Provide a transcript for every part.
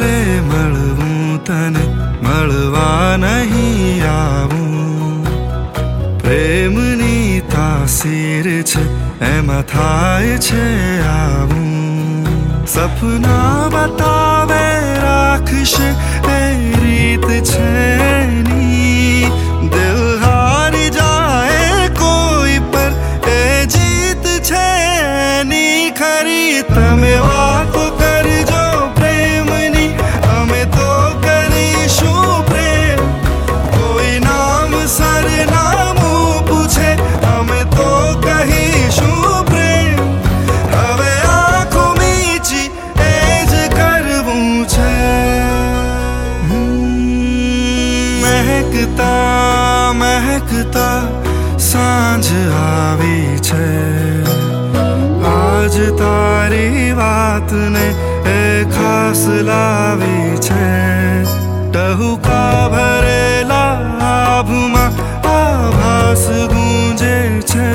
કાલે મળવું તને મળવા નહીં આવું પ્રેમની તાસીર છે એમાં થાય છે આવું સપના બતાવે રાખશે એ રીત છે ની દિલ હારી જાય કોઈ પર એ જીત છે ની ખરી તમે વાતો કરજો પ્રેમની અમે તો કરીશું પ્રેમ કોઈ નામ સરનામું પૂછે અમે તો કહીશું પ્રેમ હવે આંખો મીચી એ જ કરવું છે મહેકતા મહેકતા સાંજ આવી છે આજ તારી વાતને એ ખાસ લાવી છે ટહુકા ભરેલા આભમાં આભાસ ગૂંજે છે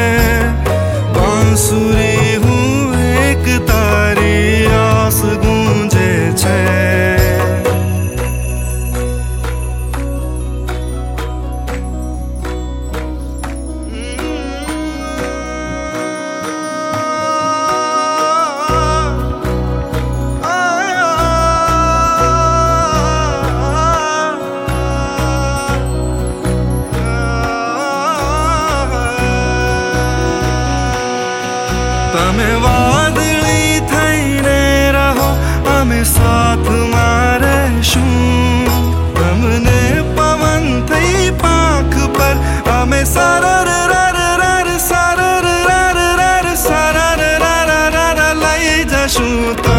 બાંસુરી હું એક તારી આસ ગૂંજે છે તમે વાદળી થઈને રહો અમે સાથમાં રહેશું તમને પવન થઈ પાંખ પર અમે સરર રર રર સરર રર રર સરર રર રર લઈ જશું